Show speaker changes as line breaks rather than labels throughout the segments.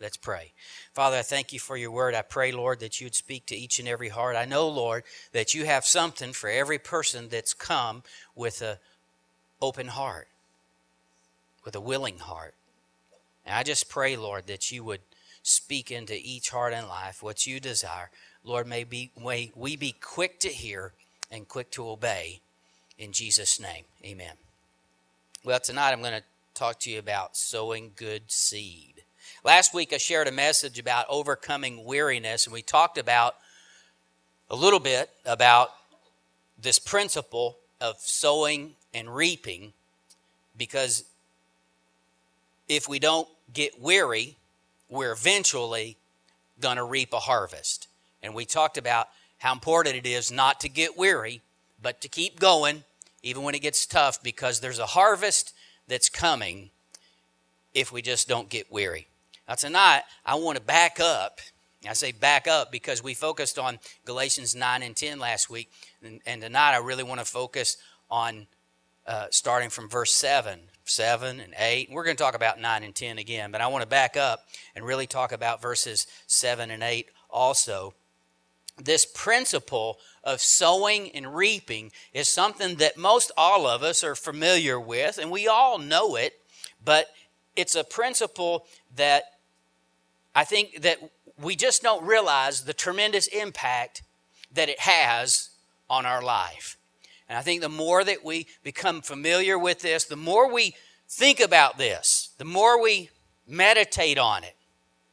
Let's pray. Father, I thank you for your word. I pray, Lord, that you would speak to each and every heart. I know, Lord, that you have something for every person that's come with an open heart, with a willing heart. And I just pray, Lord, that you would speak into each heart and life what you desire. Lord, may we be quick to hear and quick to obey. In Jesus' name, amen. Well, tonight I'm going to talk to you about sowing good seed. Last week I shared a message about overcoming weariness, and we talked about a little bit about this principle of sowing and reaping, because if we don't get weary, we're eventually going to reap a harvest. And we talked about how important it is not to get weary, but to keep going even when it gets tough, because there's a harvest that's coming if we just don't get weary. Now tonight, I want to back up. I say back up because we focused on Galatians 9 and 10 last week. And tonight, I really want to focus on starting from verse 7 and 8. We're going to talk about 9 and 10 again, but I want to back up and really talk about verses 7 and 8 also. This principle of sowing and reaping is something that most all of us are familiar with, and we all know it, but it's a principle that I think that we just don't realize the tremendous impact that it has on our life. And I think the more that we become familiar with this, the more we think about this, the more we meditate on it.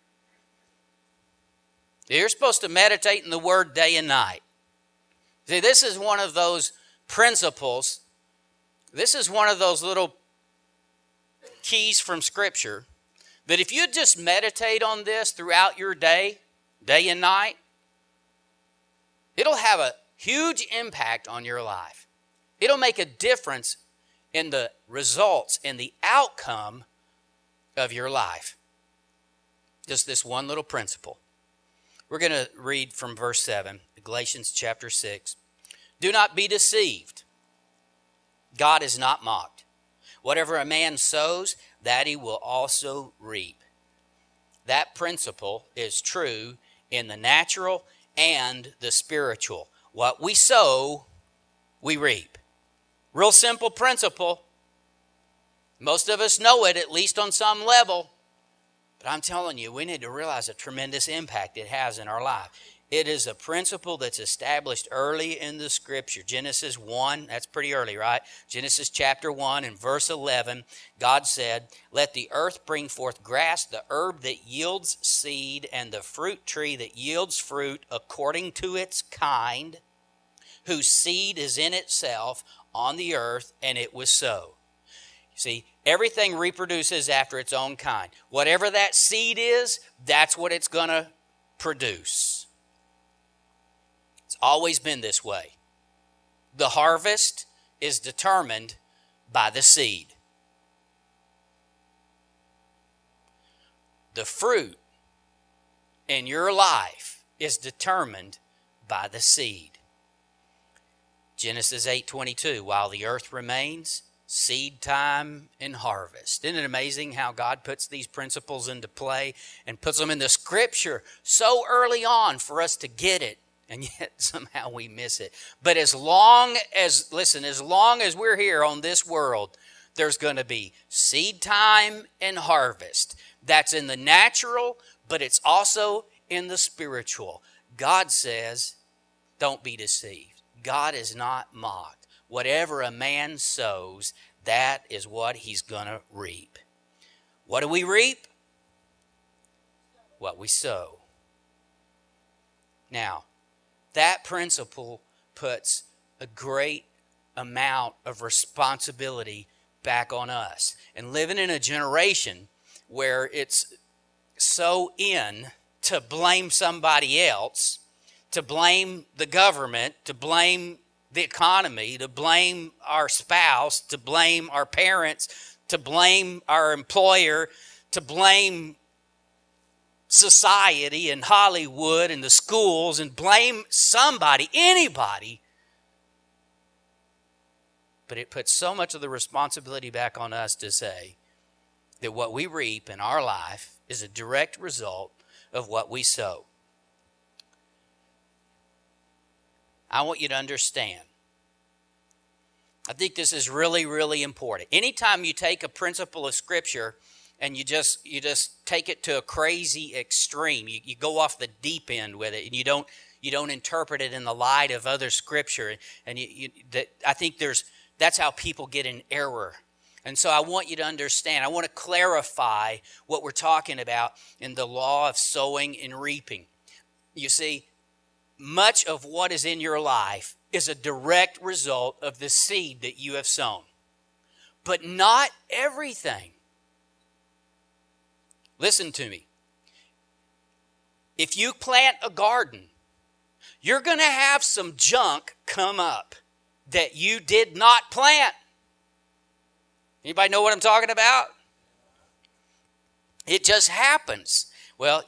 You're supposed to meditate in the Word day and night. See, this is one of those principles. This is one of those little keys from Scripture that if you just meditate on this throughout your day and night, it'll have a huge impact on your life. It'll make a difference in the results and the outcome of your life. Just this one little principle. We're going to read from verse 7, Galatians chapter 6. Do not be deceived. God is not mocked. Whatever a man sows, that he will also reap. That principle is true in the natural and the spiritual. What we sow, we reap. Real simple principle. Most of us know it, at least on some level. But I'm telling you, we need to realize the tremendous impact it has in our life. It is a principle that's established early in the Scripture. Genesis 1, that's pretty early, right? Genesis chapter 1 and verse 11, God said, let the earth bring forth grass, the herb that yields seed, and the fruit tree that yields fruit according to its kind, whose seed is in itself on the earth, and it was so. See, everything reproduces after its own kind. Whatever that seed is, that's what it's going to produce. It's always been this way. The harvest is determined by the seed. The fruit in your life is determined by the seed. Genesis 8:22, while the earth remains, seed time and harvest. Isn't it amazing how God puts these principles into play and puts them in the Scripture so early on for us to get it, and yet somehow we miss it. But as long as we're here on this world, there's going to be seed time and harvest. That's in the natural, but it's also in the spiritual. God says, don't be deceived. God is not mocked. Whatever a man sows, that is what he's going to reap. What do we reap? What we sow. Now, that principle puts a great amount of responsibility back on us. And living in a generation where it's so in to blame somebody else, to blame the government, to blame the economy, to blame our spouse, to blame our parents, to blame our employer, to blame society and Hollywood and the schools, and blame somebody, anybody. But it puts so much of the responsibility back on us to say that what we reap in our life is a direct result of what we sow. I want you to understand. I think this is really, really important. Anytime you take a principle of Scripture and you just take it to a crazy extreme, you go off the deep end with it, and you don't interpret it in the light of other Scripture, and I think that's how people get in error. And so I want you to understand. I want to clarify what we're talking about in the law of sowing and reaping. You see, much of what is in your life is a direct result of the seed that you have sown. But not everything. Listen to me. If you plant a garden, you're going to have some junk come up that you did not plant. Anybody know what I'm talking about? It just happens. Well,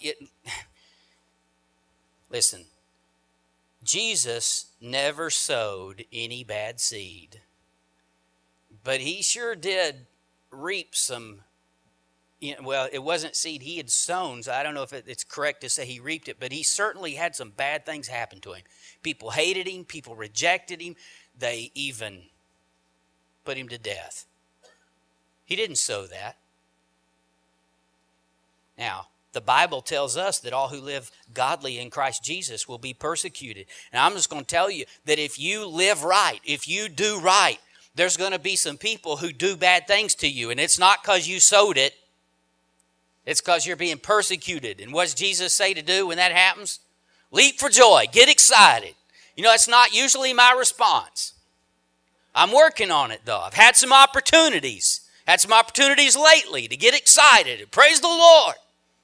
listen. Jesus never sowed any bad seed, but he sure did reap some. Well, it wasn't seed he had sown, so I don't know if it's correct to say he reaped it, but he certainly had some bad things happen to him. People hated him. People rejected him. They even put him to death. He didn't sow that. Now, the Bible tells us that all who live godly in Christ Jesus will be persecuted. And I'm just going to tell you that if you live right, if you do right, there's going to be some people who do bad things to you. And it's not because you sowed it. It's because you're being persecuted. And what does Jesus say to do when that happens? Leap for joy. Get excited. You know, it's not usually my response. I'm working on it, though. I've had some opportunities. Had some opportunities lately to get excited and praise the Lord.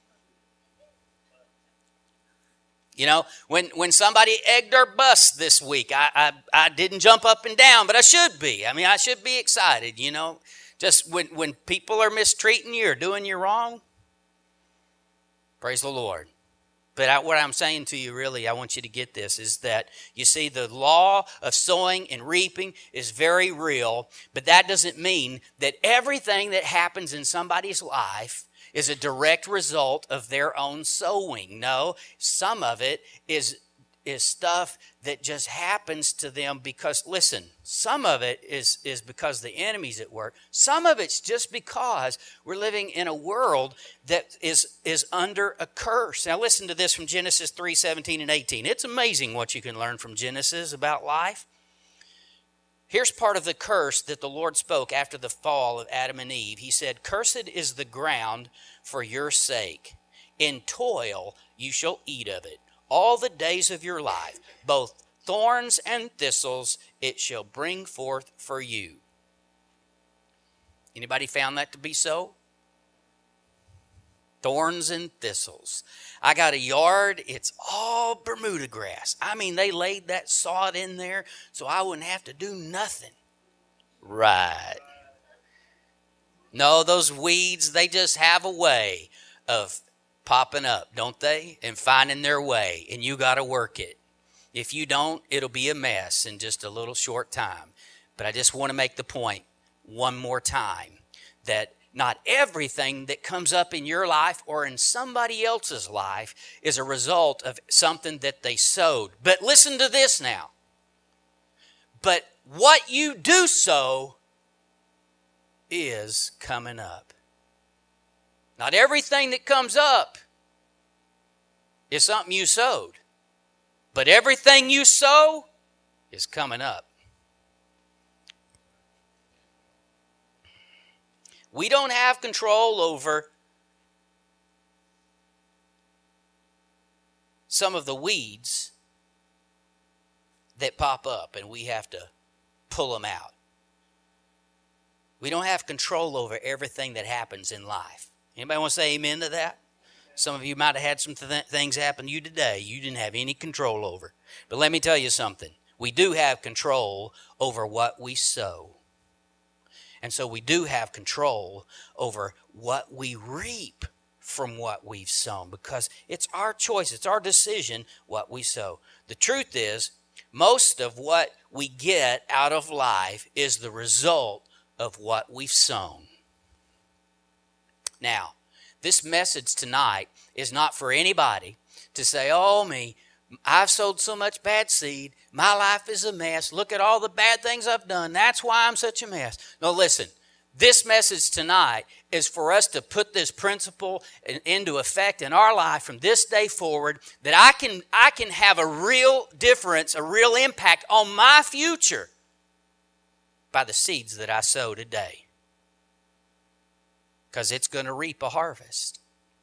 You know, when somebody egged our bus this week, I didn't jump up and down, but I should be. I mean, I should be excited, you know. Just when people are mistreating you or doing you wrong, praise the Lord. But what I'm saying to you, really, I want you to get this, is that, you see, the law of sowing and reaping is very real, but that doesn't mean that everything that happens in somebody's life is a direct result of their own sowing. No, some of it is stuff that just happens to them because, listen, some of it is because the enemy's at work. Some of it's just because we're living in a world that is under a curse. Now listen to this from Genesis 3:17 and 18. It's amazing what you can learn from Genesis about life. Here's part of the curse that the Lord spoke after the fall of Adam and Eve. He said, "Cursed is the ground for your sake. In toil you shall eat of it all the days of your life. Both thorns and thistles it shall bring forth for you." Anybody found that to be so? Thorns and thistles. I got a yard. It's all Bermuda grass. I mean, they laid that sod in there so I wouldn't have to do nothing. Right. No, those weeds, they just have a way of popping up, don't they? And finding their way. And you got to work it. If you don't, it'll be a mess in just a little short time. But I just want to make the point one more time that not everything that comes up in your life or in somebody else's life is a result of something that they sowed. But listen to this now. But what you do sow is coming up. Not everything that comes up is something you sowed. But everything you sow is coming up. We don't have control over some of the weeds that pop up, and we have to pull them out. We don't have control over everything that happens in life. Anybody want to say amen to that? Some of you might have had some things happen to you today you didn't have any control over. But let me tell you something. We do have control over what we sow. And so we do have control over what we reap from what we've sown, because it's our choice, it's our decision what we sow. The truth is, most of what we get out of life is the result of what we've sown. Now, This message tonight is not for anybody to say, oh me, I've sowed so much bad seed. My life is a mess. Look at all the bad things I've done. That's why I'm such a mess. No, listen. This message tonight is for us to put this principle into effect in our life from this day forward, that I can have a real difference, a real impact on my future by the seeds that I sow today. Because it's going to reap a harvest.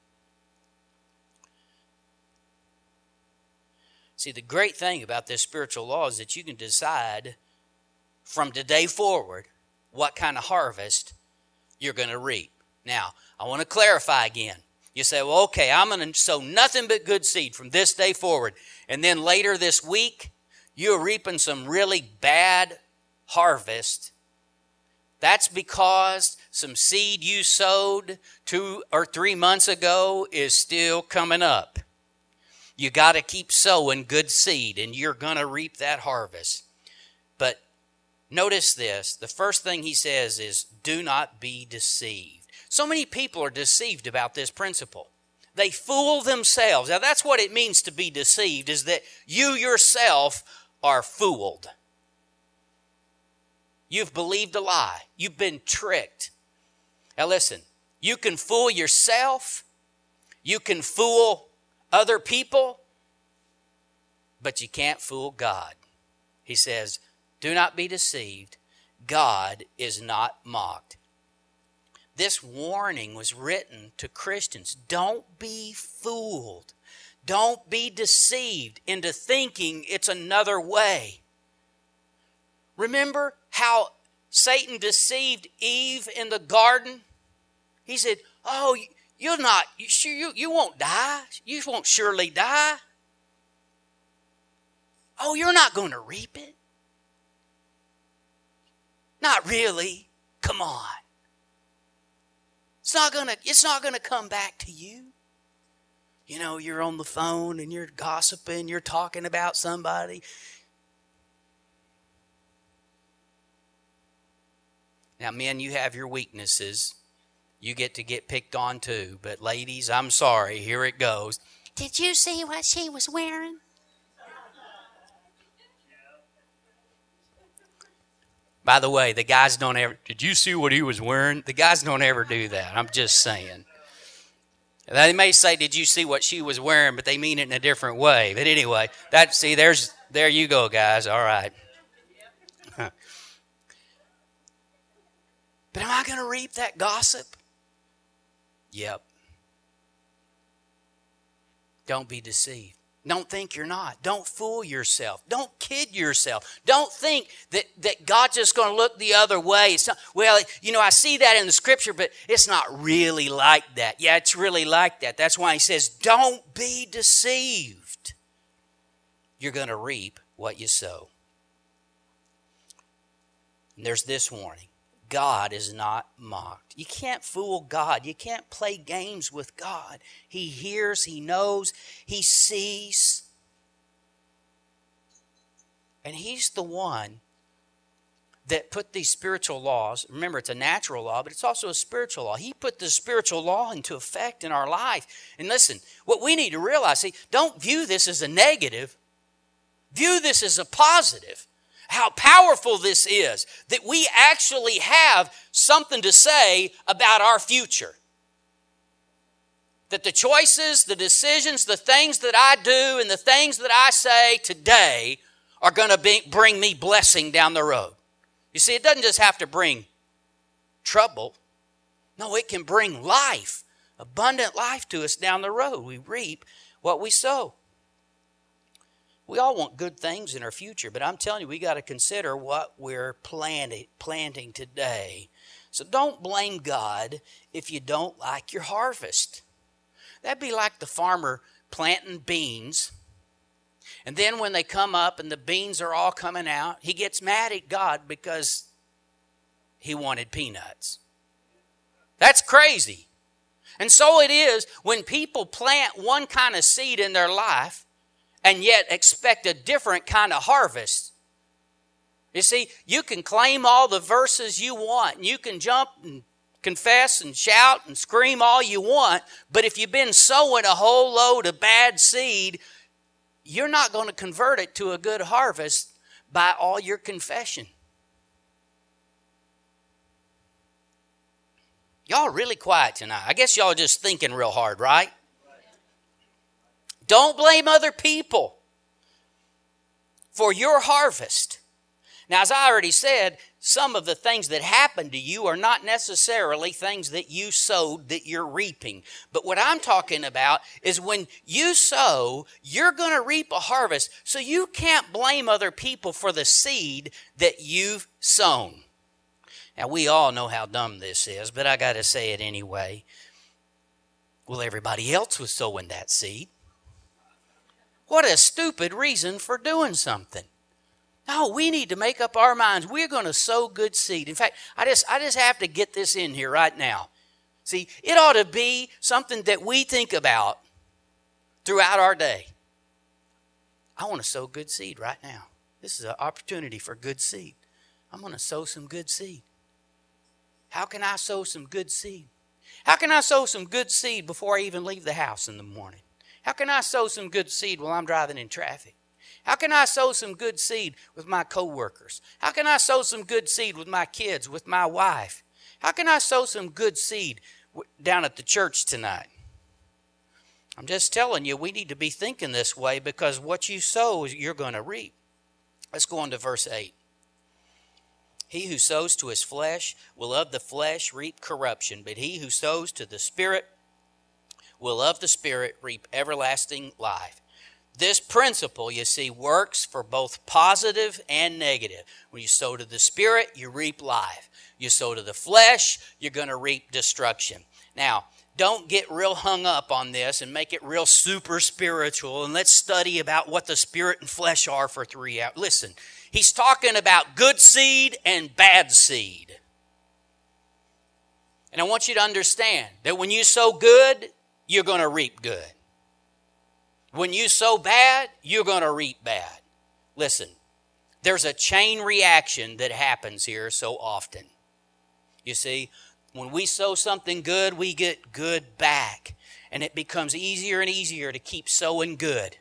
See, the great thing about this spiritual law is that you can decide from today forward what kind of harvest you're going to reap. Now, I want to clarify again. You say, well, okay, I'm going to sow nothing but good seed from this day forward. And then later this week, you're reaping some really bad harvest. That's because some seed you sowed 2 or 3 months ago is still coming up. You got to keep sowing good seed, and you're going to reap that harvest. But notice this. The first thing he says is, do not be deceived. So many people are deceived about this principle. They fool themselves. Now, that's what it means to be deceived, is that you yourself are fooled. You've believed a lie. You've been tricked. Now, listen. You can fool yourself. You can fool other people, but you can't fool God. He says, do not be deceived. God is not mocked. This warning was written to Christians. Don't be fooled. Don't be deceived into thinking it's another way. Remember how Satan deceived Eve in the garden? He said, oh, you won't die. You won't surely die. Oh, you're not going to reap it. Not really. Come on. It's not going to come back to you. You know, you're on the phone and you're gossiping, you're talking about somebody. Now, men, you have your weaknesses. You get to get picked on too. But ladies, I'm sorry. Here it goes. Did you see what she was wearing? By the way, the guys don't ever, did you see what he was wearing? The guys don't ever do that. I'm just saying. They may say, did you see what she was wearing? But they mean it in a different way. But anyway, there you go, guys. All right. But am I going to reap that gossip? Yep. Don't be deceived. Don't think you're not. Don't fool yourself. Don't kid yourself. Don't think that God's just going to look the other way. It's not, well, you know, I see that in the scripture, but it's not really like that. Yeah, it's really like that. That's why he says, don't be deceived. You're going to reap what you sow. And there's this warning. God is not mocked. You can't fool God. You can't play games with God. He hears, He knows, He sees. And He's the one that put these spiritual laws. Remember, it's a natural law, but it's also a spiritual law. He put the spiritual law into effect in our life. And listen, what we need to realize, see, don't view this as a negative. View this as a positive. How powerful this is, that we actually have something to say about our future. That the choices, the decisions, the things that I do and the things that I say today are going to bring me blessing down the road. You see, it doesn't just have to bring trouble. No, it can bring life, abundant life to us down the road. We reap what we sow. We all want good things in our future, but I'm telling you, we got to consider what we're planting today. So don't blame God if you don't like your harvest. That'd be like the farmer planting beans, and then when they come up and the beans are all coming out, he gets mad at God because he wanted peanuts. That's crazy. And so it is when people plant one kind of seed in their life and yet expect a different kind of harvest. You see, you can claim all the verses you want, and you can jump and confess and shout and scream all you want, but if you've been sowing a whole load of bad seed, you're not going to convert it to a good harvest by all your confession. Y'all are really quiet tonight. I guess y'all are just thinking real hard, right? Don't blame other people for your harvest. Now, as I already said, some of the things that happen to you are not necessarily things that you sowed that you're reaping. But what I'm talking about is when you sow, you're going to reap a harvest. So you can't blame other people for the seed that you've sown. Now, we all know how dumb this is, but I got to say it anyway. Well, everybody else was sowing that seed. What a stupid reason for doing something. No, we need to make up our minds. We're going to sow good seed. In fact, I just have to get this in here right now. See, it ought to be something that we think about throughout our day. I want to sow good seed right now. This is an opportunity for good seed. I'm going to sow some good seed. How can I sow some good seed? How can I sow some good seed before I even leave the house in the morning? How can I sow some good seed while I'm driving in traffic? How can I sow some good seed with my coworkers? How can I sow some good seed with my kids, with my wife? How can I sow some good seed down at the church tonight? I'm just telling you, we need to be thinking this way because what you sow, you're going to reap. Let's go on to verse 8. He who sows to his flesh will of the flesh reap corruption, but he who sows to the Spirit will of the Spirit reap everlasting life. This principle, you see, works for both positive and negative. When you sow to the Spirit, you reap life. You sow to the flesh, you're going to reap destruction. Now, don't get real hung up on this and make it real super spiritual, and let's study about what the Spirit and flesh are for 3 hours. Listen, he's talking about good seed and bad seed. And I want you to understand that when you sow good, you're going to reap good. When you sow bad, you're going to reap bad. Listen, there's a chain reaction that happens here so often. You see, when we sow something good, we get good back. And it becomes easier and easier to keep sowing good.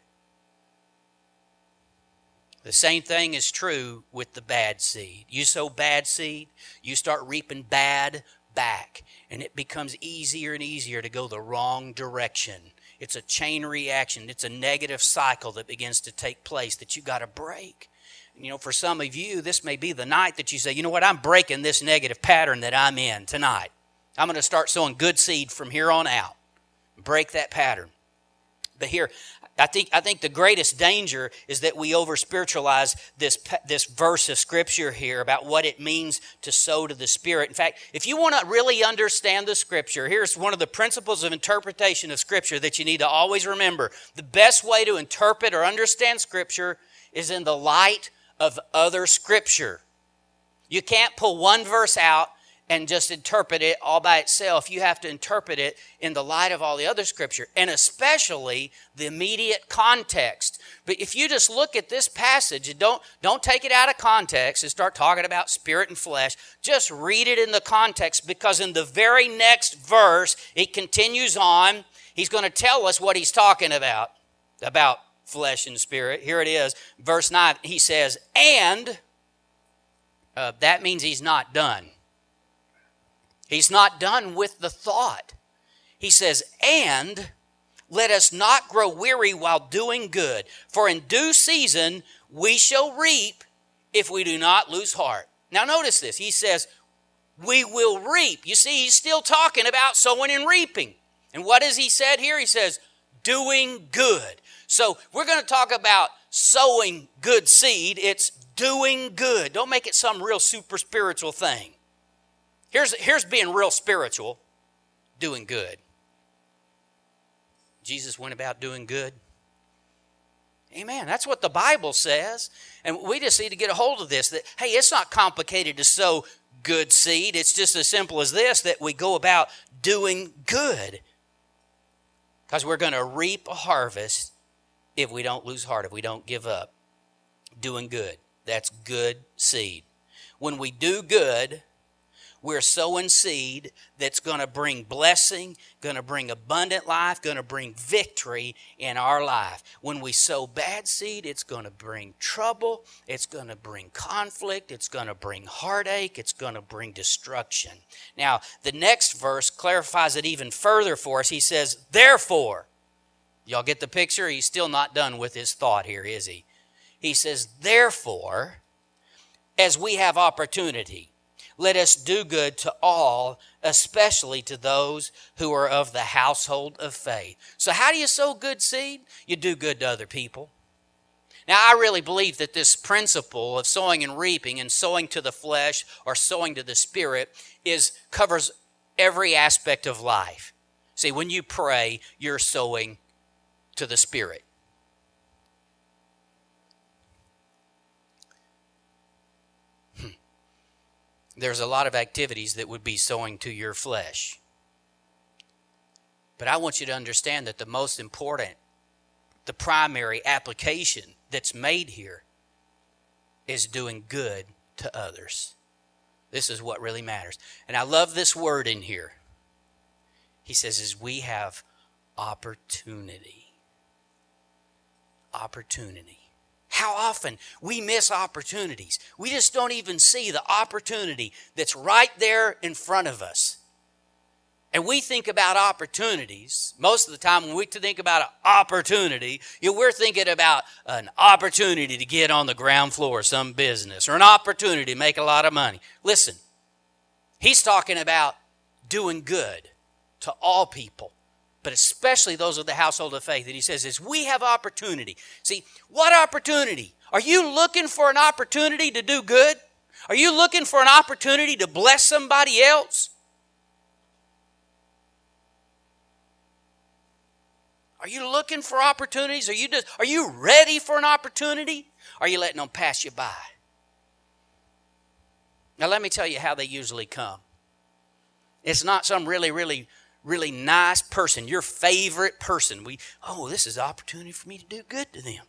The same thing is true with the bad seed. You sow bad seed, you start reaping bad back. And it becomes easier and easier to go the wrong direction. It's a chain reaction. It's a negative cycle that begins to take place that you got to break. You know, for some of you, this may be the night that you say, you know what, I'm breaking this negative pattern that I'm in tonight. I'm going to start sowing good seed from here on out. Break that pattern. But here, I think the greatest danger is that we over-spiritualize this verse of Scripture here about what it means to sow to the Spirit. In fact, if you want to really understand the Scripture, here's one of the principles of interpretation of Scripture that you need to always remember. The best way to interpret or understand Scripture is in the light of other Scripture. You can't pull one verse out and just interpret it all by itself. You have to interpret it in the light of all the other Scripture, and especially the immediate context. But if you just look at this passage and don't take it out of context and start talking about spirit and flesh, just read it in the context, because in the very next verse, it continues on. He's going to tell us what he's talking about flesh and spirit. Here it is, verse 9. He says, and that means he's not done. He's not done with the thought. He says, and let us not grow weary while doing good, for in due season we shall reap if we do not lose heart. Now notice this. He says, we will reap. You see, he's still talking about sowing and reaping. And what has he said here? He says, doing good. So we're going to talk about sowing good seed. It's doing good. Don't make it some real super spiritual thing. Here's being real spiritual, doing good. Jesus went about doing good. Amen. That's what the Bible says. And we just need to get a hold of this, that, hey, it's not complicated to sow good seed. It's just as simple as this, that we go about doing good. Because we're going to reap a harvest if we don't lose heart, if we don't give up. Doing good. That's good seed. When we do good, We're sowing seed that's going to bring blessing, going to bring abundant life, going to bring victory in our life. When we sow bad seed, it's going to bring trouble, it's going to bring conflict, it's going to bring heartache, it's going to bring destruction. Now, the next verse clarifies it even further for us. He says, therefore, y'all get the picture? He's still not done with his thought here, is he? He says, therefore, as we have opportunity, let us do good to all, especially to those who are of the household of faith. So how do you sow good seed? You do good to other people. Now, I really believe that this principle of sowing and reaping and sowing to the flesh or sowing to the spirit covers every aspect of life. See, when you pray, you're sowing to the spirit. There's a lot of activities that would be sowing to your flesh. But I want you to understand that the most important, the primary application that's made here is doing good to others. This is what really matters. And I love this word in here. He says, as we have opportunity. Opportunity. How often we miss opportunities. We just don't even see the opportunity that's right there in front of us. And we think about opportunities. Most of the time when we think about an opportunity, we're thinking about an opportunity to get on the ground floor of some business or an opportunity to make a lot of money. Listen, he's talking about doing good to all people, but especially those of the household of faith. And he says, as we have opportunity. See, what opportunity? Are you looking for an opportunity to do good? Are you looking for an opportunity to bless somebody else? Are you looking for opportunities? Are you ready for an opportunity? Or are you letting them pass you by? Now let me tell you how they usually come. It's not some really nice person, your favorite person. This is an opportunity for me to do good to them.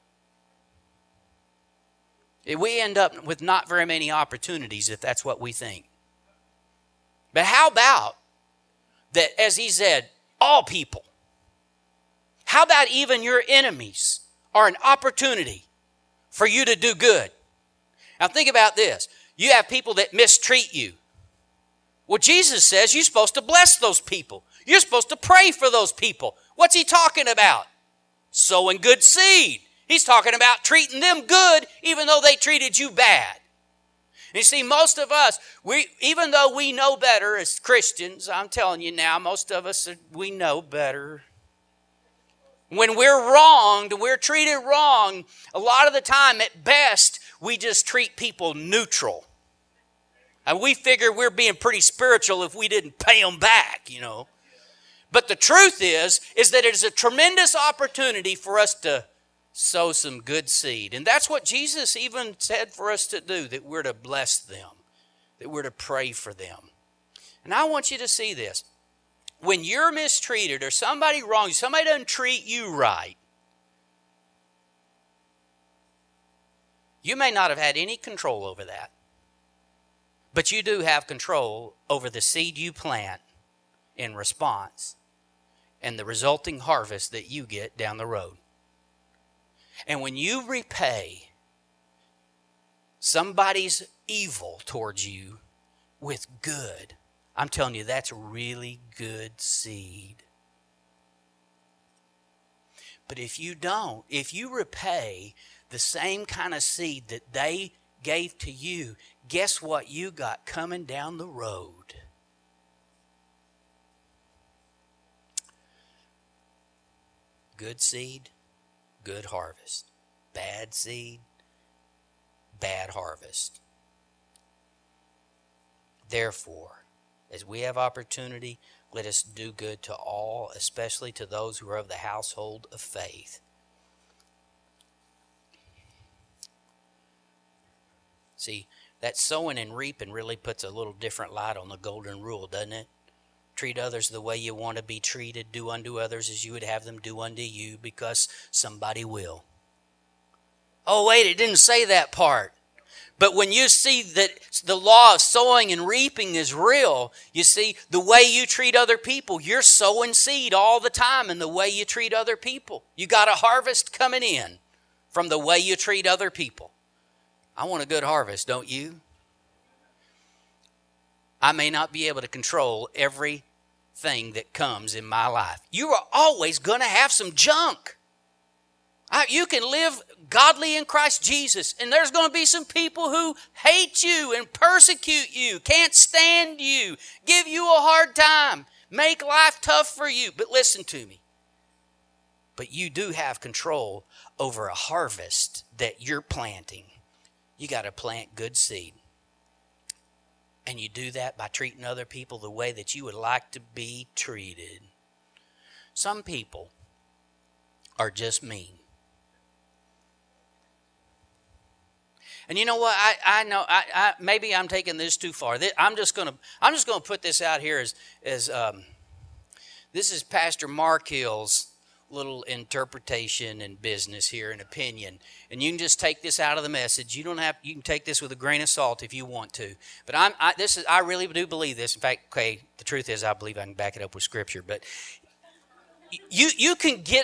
We end up with not very many opportunities if that's what we think. But how about that, as he said, all people? How about even your enemies are an opportunity for you to do good? Now think about this. You have people that mistreat you. Well, Jesus says you're supposed to bless those people. You're supposed to pray for those people. What's he talking about? Sowing good seed. He's talking about treating them good even though they treated you bad. And you see, most of us, even though we know better as Christians, I'm telling you now, most of us, we know better. When we're wronged, we're treated wrong, a lot of the time, at best, we just treat people neutral. And we figure we're being pretty spiritual if we didn't pay them back, But the truth is that it is a tremendous opportunity for us to sow some good seed. And that's what Jesus even said for us to do, that we're to bless them, that we're to pray for them. And I want you to see this. When you're mistreated or somebody wrongs you, somebody doesn't treat you right, you may not have had any control over that. But you do have control over the seed you plant in response and the resulting harvest that you get down the road. And when you repay somebody's evil towards you with good, I'm telling you, that's really good seed. But if you don't, if you repay the same kind of seed that they gave to you, guess what you got coming down the road? Good seed, good harvest. Bad seed, bad harvest. Therefore, as we have opportunity, let us do good to all, especially to those who are of the household of faith. See, that sowing and reaping really puts a little different light on the golden rule, doesn't it? Treat others the way you want to be treated. Do unto others as you would have them do unto you, because somebody will. Oh, wait, it didn't say that part. But when you see that the law of sowing and reaping is real, you see, the way you treat other people, you're sowing seed all the time in the way you treat other people. You got a harvest coming in from the way you treat other people. I want a good harvest, don't you? I may not be able to control everything that comes in my life. You are always going to have some junk. You can live godly in Christ Jesus, and there's going to be some people who hate you and persecute you, can't stand you, give you a hard time, make life tough for you. But listen to me. But you do have control over a harvest that you're planting. You got to plant good seed. And you do that by treating other people the way that you would like to be treated. Some people are just mean. And you know what? I know. Maybe I'm taking this too far. I'm just gonna put this out here as this is Pastor Mark Hill's little interpretation and business here and opinion. And you can just take this out of the message. You can take this with a grain of salt if you want to. But I really do believe this. In fact, okay, the truth is I believe I can back it up with Scripture. But you can get.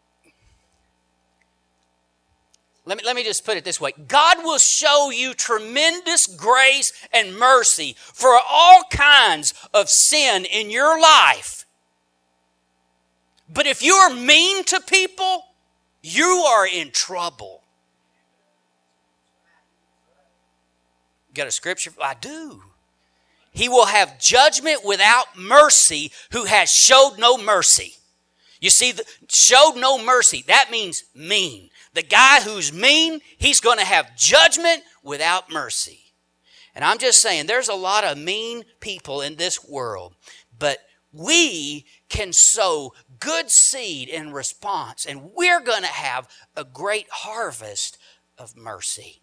Let me just put it this way. God will show you tremendous grace and mercy for all kinds of sin in your life. But if you are mean to people, you are in trouble. Got a scripture? I do. He will have judgment without mercy who has showed no mercy. You see, showed no mercy, that means mean. The guy who's mean, he's going to have judgment without mercy. And I'm just saying, there's a lot of mean people in this world, but we can sow good seed in response, and we're going to have a great harvest of mercy.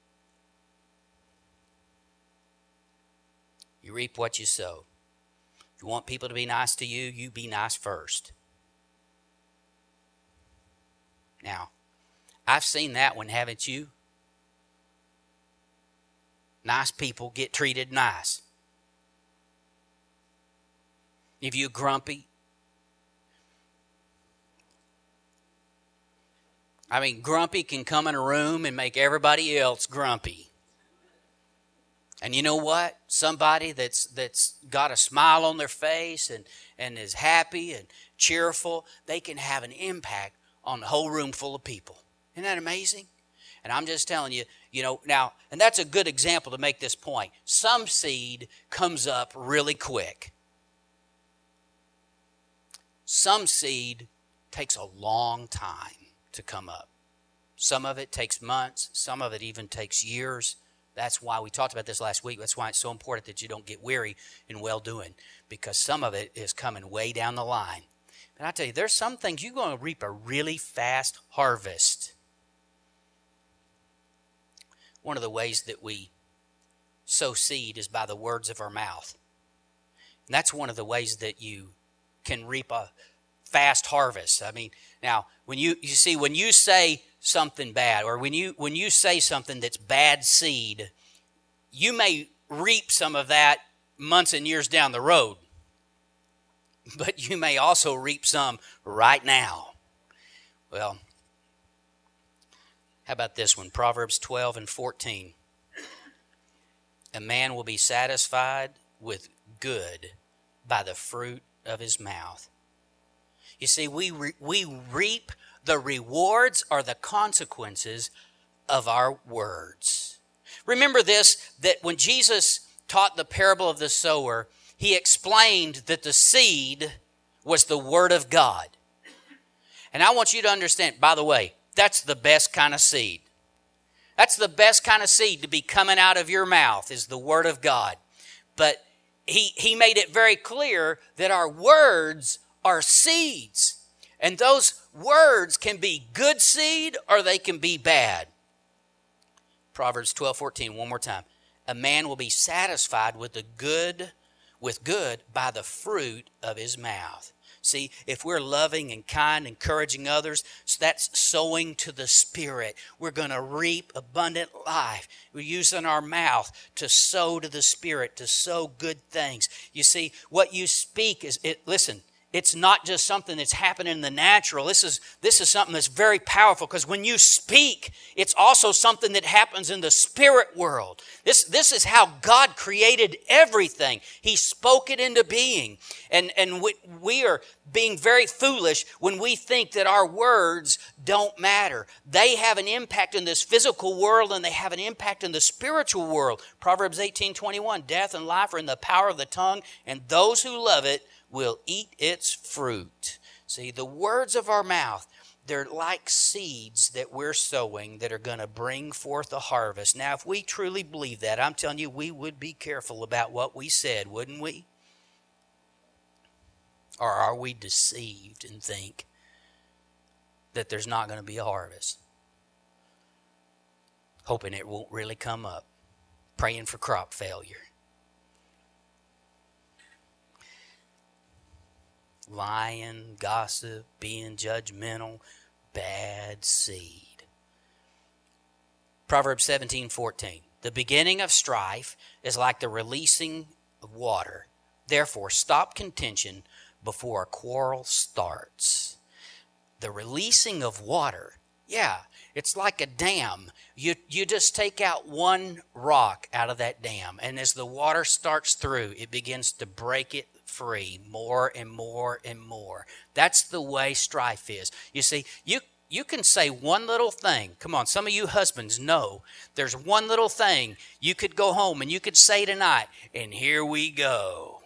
You reap what you sow. If you want people to be nice to you, you be nice first. Now, I've seen that one, haven't you? Nice people get treated nice. If you're grumpy, grumpy can come in a room and make everybody else grumpy. And you know what? Somebody that's got a smile on their face and is happy and cheerful, they can have an impact on the whole room full of people. Isn't that amazing? And I'm just telling you, now, and that's a good example to make this point. Some seed comes up really quick. Some seed takes a long time to come up. Some of it takes months. Some of it even takes years. That's why we talked about this last week. That's why it's so important that you don't get weary in well-doing, because some of it is coming way down the line. And I tell you, there's some things you're going to reap a really fast harvest. One of the ways that we sow seed is by the words of our mouth. And that's one of the ways that you can reap a fast harvest. Now, when you say something bad, or when you say something that's bad seed, you may reap some of that months and years down the road. But you may also reap some right now. Well, how about this one? Proverbs 12:14. A man will be satisfied with good by the fruit of his mouth. You see, we reap the rewards or the consequences of our words. Remember this, that when Jesus taught the parable of the sower, he explained that the seed was the word of God. And I want you to understand, by the way, that's the best kind of seed. That's the best kind of seed to be coming out of your mouth, is the word of God. But he made it very clear that our words are seeds. And those words can be good seed or they can be bad. Proverbs 12:14, one more time. A man will be satisfied with good by the fruit of his mouth. See, if we're loving and kind, encouraging others, so that's sowing to the Spirit. We're going to reap abundant life. We're using our mouth to sow to the Spirit, to sow good things. You see, what you speak listen, it's not just something that's happening in the natural. This is something that's very powerful, because when you speak, it's also something that happens in the spirit world. This is how God created everything. He spoke it into being. And we are being very foolish when we think that our words don't matter. They have an impact in this physical world, and they have an impact in the spiritual world. Proverbs 18:21, death and life are in the power of the tongue, and those who love it will eat its fruit. See, the words of our mouth, they're like seeds that we're sowing that are going to bring forth a harvest. Now, if we truly believe that, I'm telling you, we would be careful about what we said, wouldn't we? Or are we deceived and think that there's not going to be a harvest? Hoping it won't really come up. Praying for crop failure. Lying, gossip, being judgmental, bad seed. Proverbs 17:14. The beginning of strife is like the releasing of water. Therefore, stop contention before a quarrel starts. The releasing of water. Yeah, it's like a dam. You just take out one rock out of that dam, and as the water starts through, it begins to break it free more and more and more. That's the way strife is. You see, you can say one little thing. Come on, some of you husbands know there's one little thing you could go home and you could say tonight, and here we go.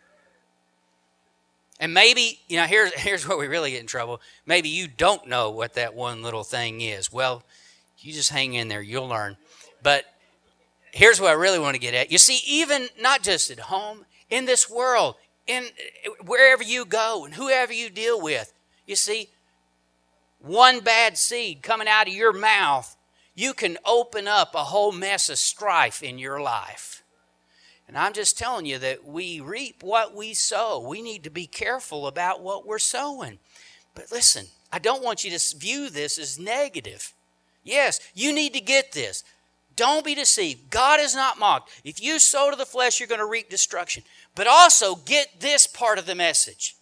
And maybe, here's where we really get in trouble. Maybe you don't know what that one little thing is. Well, you just hang in there, you'll learn. But here's what I really want to get at. You see, even not just at home, in this world, in wherever you go and whoever you deal with, you see, one bad seed coming out of your mouth, you can open up a whole mess of strife in your life. And I'm just telling you that we reap what we sow. We need to be careful about what we're sowing. But listen, I don't want you to view this as negative. Yes, you need to get this. Don't be deceived. God is not mocked. If you sow to the flesh, you're going to reap destruction. But also get this part of the message.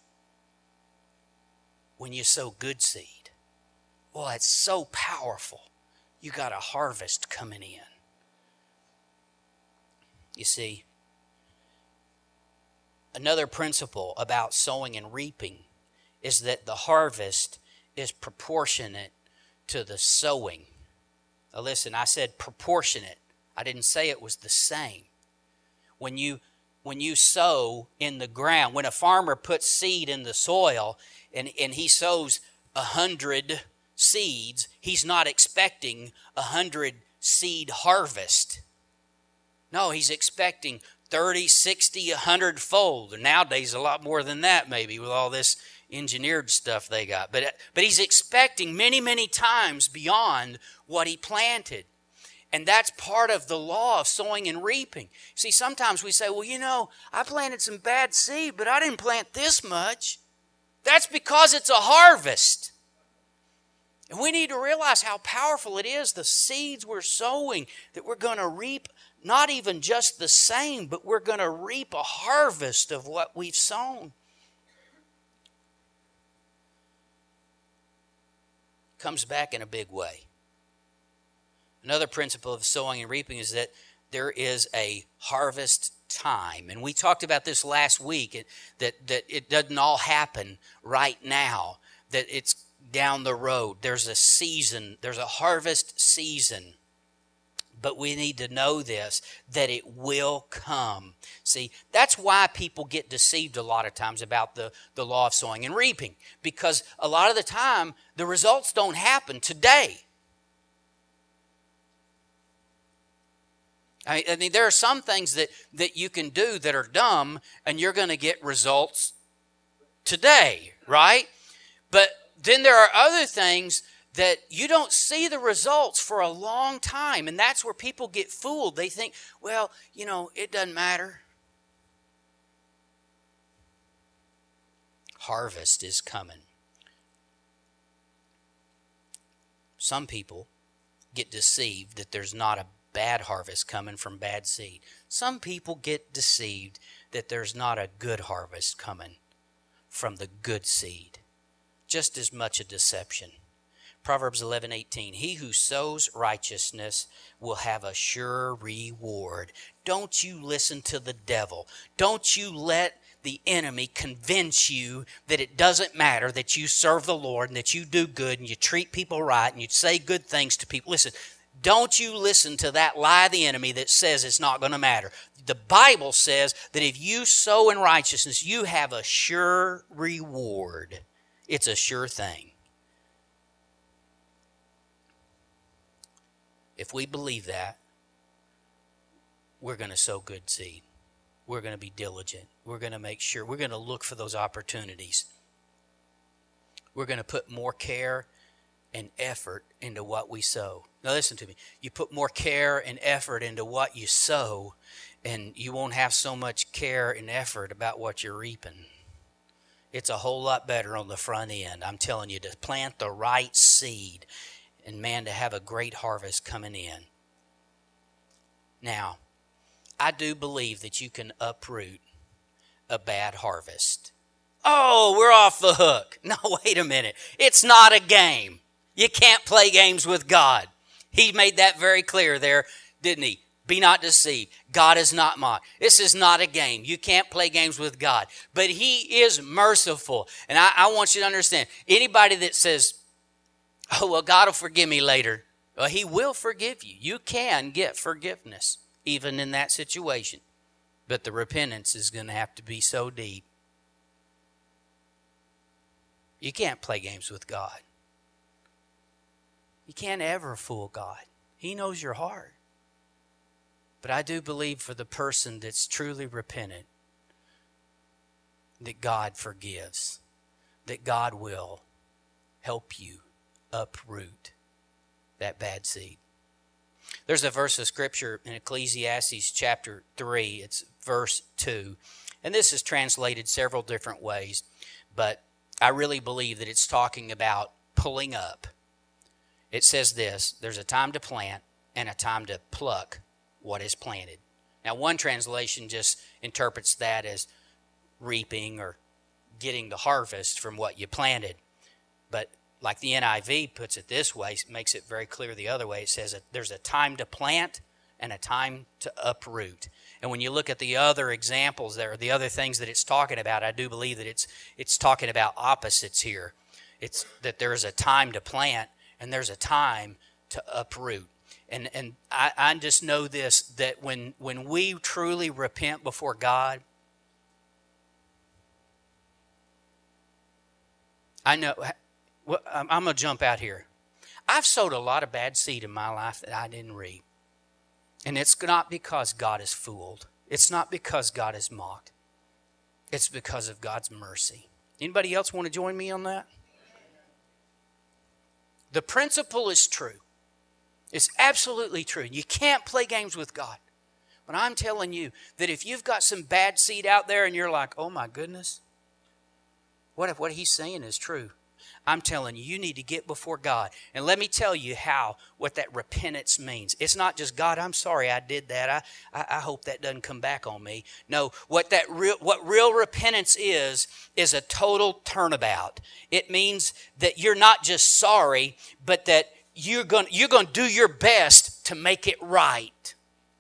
When you sow good seed, well, it's so powerful. You got a harvest coming in. You see, another principle about sowing and reaping is that the harvest is proportionate to the sowing. Now listen, I said proportionate. I didn't say it was the same. When you sow in the ground, when a farmer puts seed in the soil and he sows 100 seeds, he's not expecting 100 seed harvest. No, he's expecting 30, 60, 100 fold. And nowadays a lot more than that maybe with all this engineered stuff they got. But he's expecting many, many times beyond what he planted. And that's part of the law of sowing and reaping. See, sometimes we say, well, I planted some bad seed, but I didn't plant this much. That's because it's a harvest. And we need to realize how powerful it is, the seeds we're sowing, that we're going to reap not even just the same, but we're going to reap a harvest of what we've sown. Comes back in a big way. Another principle of sowing and reaping is that there is a harvest time. And we talked about this last week, that it doesn't all happen right now, that it's down the road. There's a season, there's a harvest season. But we need to know this, that it will come. See, that's why people get deceived a lot of times about the law of sowing and reaping. Because a lot of the time, the results don't happen today. I mean, there are some things that you can do that are dumb, and you're going to get results today, right? But then there are other things that you don't see the results for a long time. And that's where people get fooled. They think, well, it doesn't matter. harvest is coming. Some people get deceived that there's not a bad harvest coming from bad seed. Some people get deceived that there's not a good harvest coming from the good seed. Just as much a deception. Proverbs 11:18, he who sows righteousness will have a sure reward. Don't you listen to the devil. Don't you let the enemy convince you that it doesn't matter that you serve the Lord and that you do good and you treat people right and you say good things to people. Listen, don't you listen to that lie of the enemy that says it's not going to matter. The Bible says that if you sow in righteousness, you have a sure reward. It's a sure thing. If we believe that, we're going to sow good seed. We're going to be diligent. We're going to make sure. We're going to look for those opportunities. We're going to put more care and effort into what we sow. Now listen to me. You put more care and effort into what you sow, and you won't have so much care and effort about what you're reaping. It's a whole lot better on the front end. I'm telling you, to plant the right seed and, man, to have a great harvest coming in. Now, I do believe that you can uproot a bad harvest. Oh, we're off the hook. No, wait a minute. It's not a game. You can't play games with God. He made that very clear there, didn't he? Be not deceived. God is not mocked. This is not a game. You can't play games with God. But he is merciful. And I want you to understand, anybody that says, oh, well, God will forgive me later. Well, he will forgive you. You can get forgiveness, even in that situation. But the repentance is going to have to be so deep. You can't play games with God. You can't ever fool God. He knows your heart. But I do believe for the person that's truly repentant, that God forgives, that God will help you uproot that bad seed. There's a verse of scripture in Ecclesiastes chapter 3. It's verse 2. And this is translated several different ways, but I really believe that it's talking about pulling up. It says this: there's a time to plant and a time to pluck what is planted. Now, one translation just interprets that as reaping or getting the harvest from what you planted. But like the NIV puts it this way, makes it very clear the other way. It says that there's a time to plant and a time to uproot. And when you look at the other examples there, the other things that it's talking about, I do believe that it's talking about opposites here. It's that there's a time to plant and there's a time to uproot. And I just know this, that when we truly repent before God, I know, I'm going to jump out here. I've sowed a lot of bad seed in my life that I didn't reap. And it's not because God is fooled. It's not because God is mocked. It's because of God's mercy. Anybody else want to join me on that? The principle is true. It's absolutely true. You can't play games with God. But I'm telling you that if you've got some bad seed out there and you're like, oh my goodness, what if what he's saying is true? I'm telling you, you need to get before God. And let me tell you what that repentance means. It's not just, God, I'm sorry I did that. I hope that doesn't come back on me. No, what real repentance is a total turnabout. It means that you're not just sorry, but that you're going to do your best to make it right.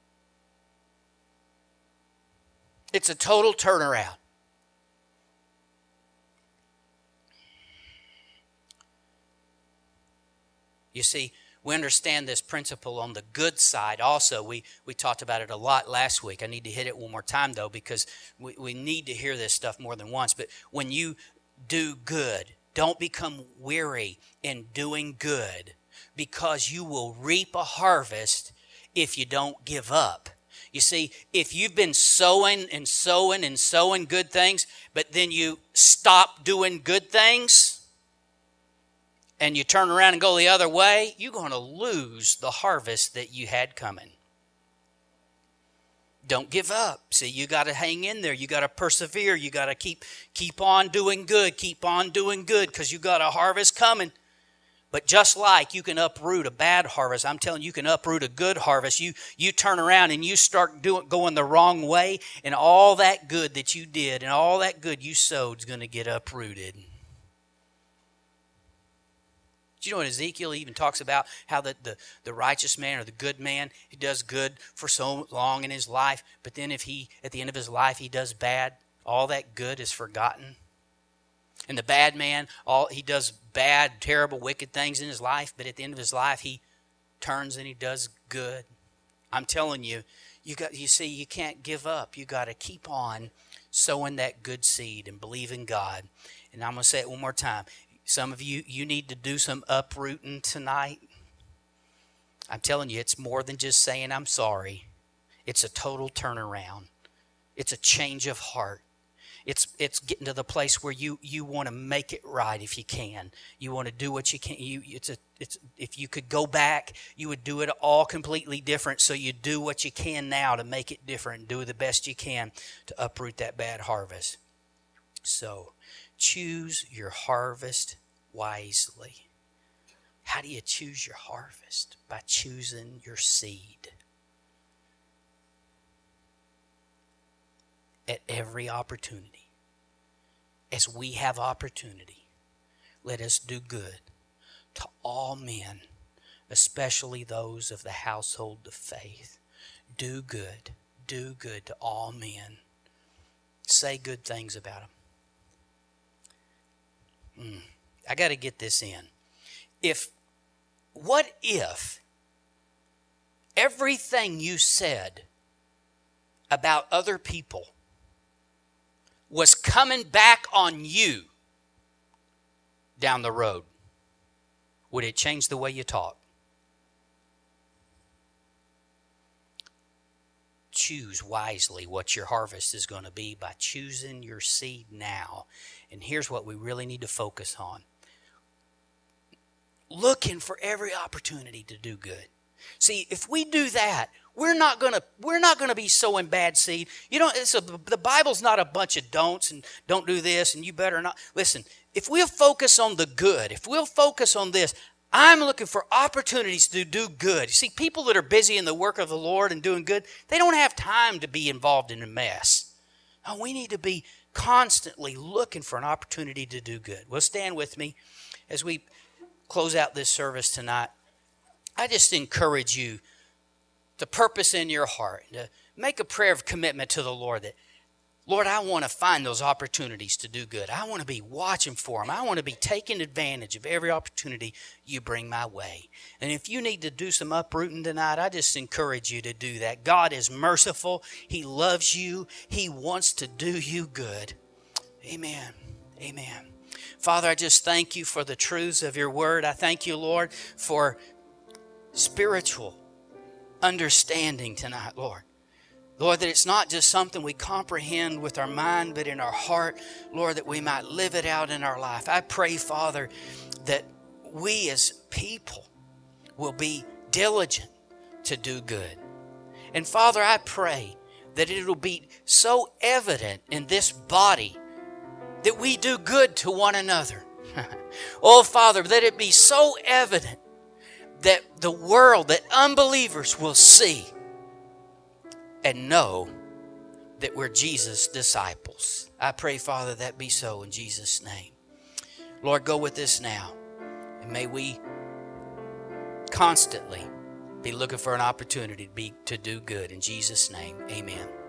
It's a total turnaround. You see, we understand this principle on the good side also. We talked about it a lot last week. I need to hit it one more time, though, because we need to hear this stuff more than once. But when you do good, don't become weary in doing good, because you will reap a harvest if you don't give up. You see, if you've been sowing and sowing and sowing good things, but then you stop doing good things, and you turn around and go the other way, you're going to lose the harvest that you had coming. Don't give up. See, you got to hang in there. You got to persevere. You got to keep on doing good. Keep on doing good, because you got a harvest coming. But just like you can uproot a bad harvest, I'm telling you, you can uproot a good harvest. You turn around and you start going the wrong way, and all that good that you did and all that good you sowed is going to get uprooted. Do you know what Ezekiel even talks about? How the righteous man or the good man, he does good for so long in his life, but then if at the end of his life he does bad, all that good is forgotten. And the bad man, he does bad, terrible, wicked things in his life, but at the end of his life he turns and he does good. I'm telling you, you can't give up. You got to keep on sowing that good seed and believe in God. And I'm going to say it one more time. Some of you need to do some uprooting tonight. I'm telling you, it's more than just saying I'm sorry. It's a total turnaround. It's a change of heart. It's getting to the place where you want to make it right if you can. You want to do what you can. If you could go back, you would do it all completely different. So you do what you can now to make it different. Do the best you can to uproot that bad harvest. So choose your harvest wisely. How do you choose your harvest? By choosing your seed. At every opportunity. As we have opportunity, let us do good to all men, especially those of the household of faith. Do good to all men. Say good things about them. I got to get this in. What if everything you said about other people was coming back on you down the road? Would it change the way you talk? Choose wisely what your harvest is going to be by choosing your seed now. And here's what we really need to focus on. Looking for every opportunity to do good. See, if we do that, we're not gonna be sowing bad seed. You know, the Bible's not a bunch of don'ts and don't do this and you better not. Listen, if we'll focus on the good, if we'll focus on this, I'm looking for opportunities to do good. You see, people that are busy in the work of the Lord and doing good, they don't have time to be involved in a mess. No, we need to be constantly looking for an opportunity to do good. Well, stand with me as we close out this service tonight. I just encourage you to purpose in your heart, to make a prayer of commitment to the Lord that, Lord, I want to find those opportunities to do good. I want to be watching for them. I want to be taking advantage of every opportunity you bring my way. And if you need to do some uprooting tonight, I just encourage you to do that. God is merciful. He loves you. He wants to do you good. Amen. Amen. Father, I just thank you for the truths of your word. I thank you, Lord, for spiritual understanding tonight, Lord. Lord, that it's not just something we comprehend with our mind, but in our heart, Lord, that we might live it out in our life. I pray, Father, that we as people will be diligent to do good. And Father, I pray that it'll be so evident in this body that we do good to one another. Oh, Father, let it be so evident that the world, that unbelievers will see and know that we're Jesus' disciples. I pray, Father, that be so in Jesus' name. Lord, go with us now. And may we constantly be looking for an opportunity to do good. In Jesus' name, amen.